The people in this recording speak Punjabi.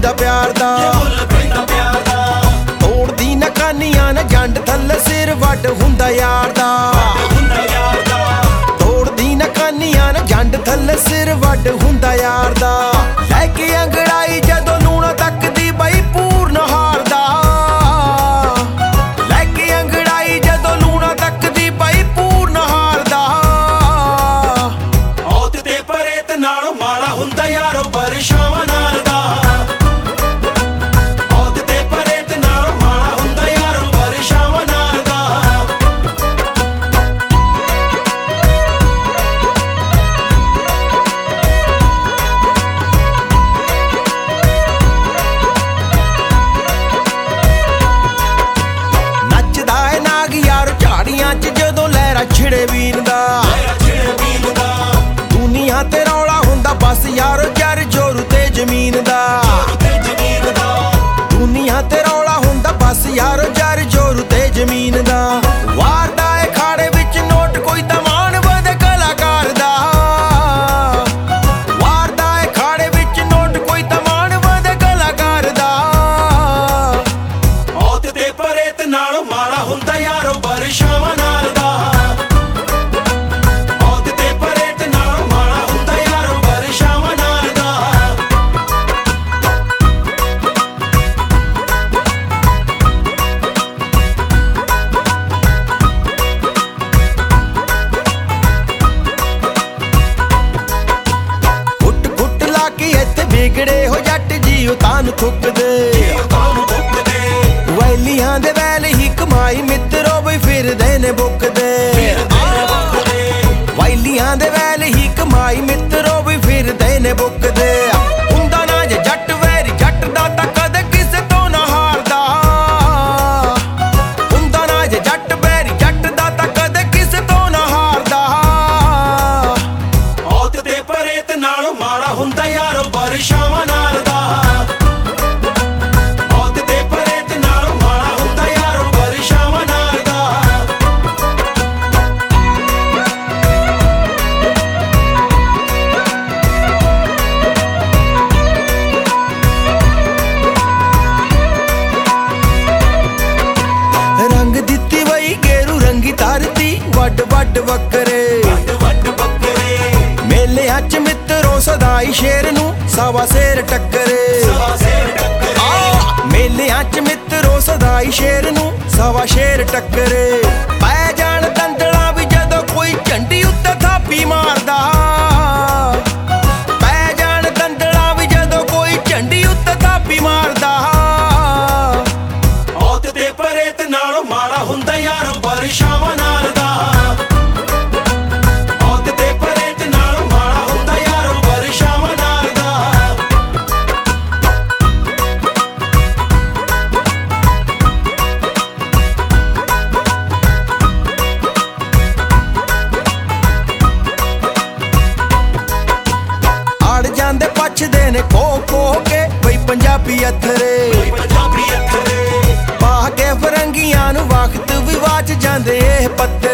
ਪੈਂਦਾ ਪਿਆਰ ਦਾ, ਤੋੜਦੀ ਨਾ ਕਾਨੀਆਂ ਨਾ ਜੰਡ ਥੱਲੇ ਸਿਰ ਵੱਡ ਹੁੰਦਾ ਯਾਰ ਦਾ, ਤੋੜਦੀ ਨਾ ਕਾਨੀਆਂ ਨਾ ਜੰਡ ਥੱਲੇ ਸਿਰ ਵੱਡ ਹੁੰਦਾ ਯਾਰ ਦਾ। ਲੈ ਕੇ ਅੰਗੜਾਈ ਜਦੋਂ ਲੂਣਾ ਤੱਕਦੀ ਬਈ ਪੂਰਨ ਹਾਰਦਾ, ਲੈ ਕੇ ਅੰਗੜਾਈ ਜਦੋਂ ਲੂਣਾ ਤੱਕਦੀ ਬਈ ਪੂਰਨ ਹਾਰਦਾ। ਮੌਤ ਤੇ ਪ੍ਰੇਤ ਨਾਲੋਂ ਮਾੜਾ ਹੁੰਦਾ ਯਾਰੋ ਪਰਛਾਵਾਂ ਨਾਲ ਦਾ, ਮੌਤ ਤੇ ਪ੍ਰੇਤ ਨਾਲੋਂ ਮਾੜਾ ਹੁੰਦਾ ਯਾਰੋ ਪਰਛਾਵਾਂ ਨਾਲ ਦਾ। ਨੱਚਦਾ ਏ ਨਾਗ ਯਾਰ ਝਾੜੀਆਂ 'ਚ ਜਦੋਂ ਲਹਿਰਾ ਛਿੜੇ ਵੀਨ ਦਾ, ਦੁਨੀਆ ਤੇ ਰੌਲਾ ਹੁੰਦਾ ਬਸ ਯਾਰ ਜਰ ਜੋਰ ਤੇ ਜ਼ਮੀਨ ਦਾ, ਦੁਨੀਆ ਤੇ ਰੌਲਾ ਹੁੰਦਾ ਬਸ ਯਾਰ ਜਰ ਜੋਰ ਤੇ ਜ਼ਮੀਨ ਦਾ। ਵਾਰਦਾ ਏ ਖਾੜੇ ਵਿੱਚ ਨੋਟ ਕੋਈ ਤਮਾਨ ਵਧੇ ਕਲਾਕਾਰ ਦਾ, ਵਾਰਦਾ ਏ ਖਾੜੇ ਵਿੱਚ ਨੋਟ ਕੋਈ ਤਮਾਨ ਵਧੇ ਕਲਾਕਾਰ ਦਾ। ਮੌਤ ਤੇ ਪ੍ਰੇਤ ਨਾਲੋਂ ਮਾੜਾ ਹੁੰਦਾ ਯਾਰੋ ਪਰਛਾਵਾਂ ਨਾਲ ਦਾ, ਮੌਤ ਤੇ ਪ੍ਰੇਤ ਨਾਲੋਂ ਮਾੜਾ ਹੁੰਦਾ ਯਾਰੋ ਪਰਛਾਵਾਂ ਨਾਲ ਦਾ। ਫੁੱਟ ਫੁੱਟ ਲਾ ਕੇ ਇੱਥੇ ਵਿਗੜੇ ਹੋ ਜੱਟ ਜੀਓ ਤਾਨ ਥੁੱਕਦੇ, ਵੈਲੀਆਂ ਦੇ ਵੈਲ ਹੀ ਕਮਾਈ ਮਿੱਤਰੋ ਬਈ ਫਿਰਦੇ ਨੇ ਬੁੱਕਦੇ, ਵੈਲੀਆਂ ਦੇ ਵੈਲ ਹੀ ਕਮਾਈ ਮਿੱਤਰੋ ਬਈ ਫਿਰਦੇ ਨੇ ਬੁੱਕਦੇ। ਹੁੰਦਾ ਨਾ ਜੇ ਜੱਟ ਵੈਰੀ ਜੱਟ ਦਾ ਤਾਂ ਕਦੇ ਕਿਸੇ ਤੋਂ ਨਾ ਹਾਰਦਾ, ਹੁੰਦਾ ਨਾ ਜੇ ਜੱਟ ਵੈਰੀ ਜੱਟ ਦਾ ਤਾਂ ਕਦੇ ਕਿਸੇ ਤੋਂ ਨਾ ਹਾਰਦਾ। ਮੌਤ ਤੇ ਪ੍ਰੇਤ ਨਾਲੋਂ ਮਾੜਾ ਹੁੰਦਾ ਯਾਰੋ ਪਰਛਾਵਾਂ ਨਾਲ ਦਾ, ਮੌਤ ਤੇ ਪ੍ਰੇਤ ਨਾਲੋਂ ਮਾੜਾ ਹੁੰਦਾ ਯਾਰੋ ਪਰਛਾਵਾਂ ਨਾਲ ਦਾ। ਰੰਗ ਦਿੱਤੀ ਬਈ ਗੇਰੂ ਰੰਗੀ ਧਰਤੀ ਵੱਡ ਵੱਡ ਵੱਕਰੇ, ਵੱਡ ਬੱਕਰੇ ਮੇਲਿਆਂ 'ਚ ਮਿੱਤਰੋ ਸਦਾਈ ਸ਼ੇਰ ਨੂੰ ਸਵਾ ਸ਼ੇਰ ਟੱਕਰੇ, ਮੇਲਿਆਂ 'ਚ ਮਿੱਤਰੋ ਸਦਾਈ ਸ਼ੇਰ ਨੂੰ ਸਵਾ ਸ਼ੇਰ ਟੱਕਰੇ। ਪੈ ਜਾਣ ਦੰਦਲਾਂ ਵੀ ਜਦੋਂ ਕੋਈ ਝੰਡੀ ਉੱਤੇ ਥਾਪੀ ਮਾਰਦਾ, ਪੈ ਜਾਣ ਦੰਦਲਾਂ ਵੀ ਜਦੋਂ ਕੋਈ ਝੰਡੀ ਉੱਤੇ ਥਾਪੀ ਮਾਰਦਾ। ਮੌਤ ਤੇ ਪ੍ਰੇਤ ਨਾਲੋਂ ਮਾੜਾ ਹੁੰਦਾ ਯਾਰੋ ਪਰਛਾਵਾਂ ਨਾਲ ਦਾ, ਮੌਤ ਤੇ ਪ੍ਰੇਤ ਨਾਲੋਂ ਮਾੜਾ ਹੁੰਦਾ ਯਾਰੋ ਪਰਛਾਵਾਂ ਨਾਲ ਦਾ। ਆੜ ਜਾਂਦੇ ਪਛਦੇ ਨੇ ਖੋ ਕੇ ਬਈ ਪੰਜਾਬੀ ਅਥਰੇ, ਪੰਜਾਬੀ ਅੱਖਰੇ ਪਾ ਕੇ ਫਰੰਗੀਆਂ ਨੂੰ ਵਕਤ ਵੀ ਵਾਚ ਜਾਂਦੇ ਇਹ ਪੱਤੇ।